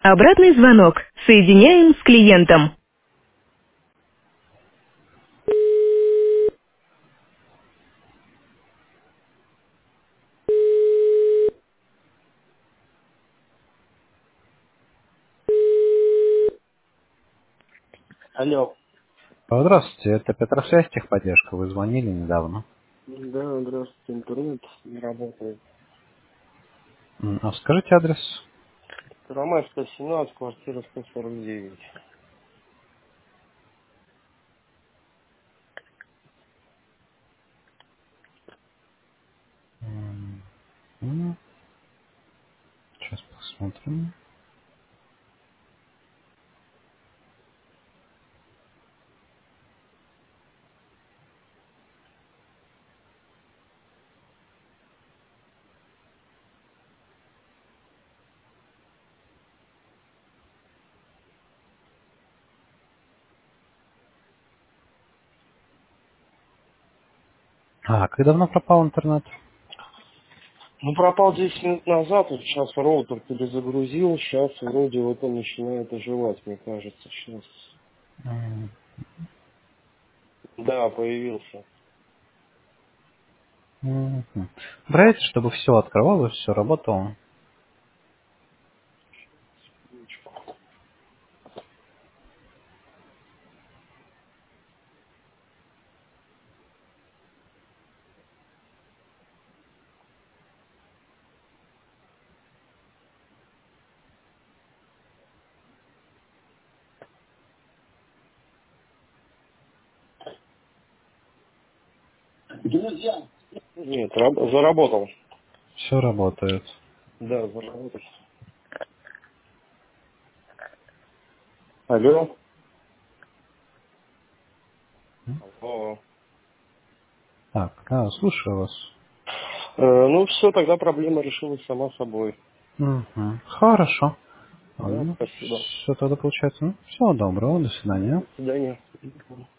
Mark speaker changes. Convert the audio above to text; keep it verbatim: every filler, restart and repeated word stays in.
Speaker 1: Обратный звонок. Соединяем с клиентом. Алло.
Speaker 2: Здравствуйте, это Петросвязь, техподдержка. Вы звонили недавно.
Speaker 1: Да, здравствуйте, интернет не работает.
Speaker 2: М, А скажите адрес.
Speaker 1: Ромашка, семнадцать, квартира сто сорок девять.
Speaker 2: М, м, Сейчас посмотрим. А, как давно пропал интернет?
Speaker 1: Ну, пропал десять минут назад, вот сейчас роутер перезагрузил, сейчас вроде вот он начинает оживать, мне кажется, сейчас.
Speaker 2: М,
Speaker 1: Да, появился.
Speaker 2: м, м. Нравится, чтобы все открывалось, все работало?
Speaker 1: Нет, раб- заработал.
Speaker 2: Все работает.
Speaker 1: Да, заработал. Алло.
Speaker 2: М?
Speaker 1: Алло.
Speaker 2: Так, да, слушаю вас.
Speaker 1: Э, ну все, тогда проблема решилась сама собой.
Speaker 2: Мгм. Хорошо.
Speaker 1: Да,
Speaker 2: Ну,
Speaker 1: спасибо.
Speaker 2: все тогда получается. Ну, всего доброго, до свидания.
Speaker 1: До свидания.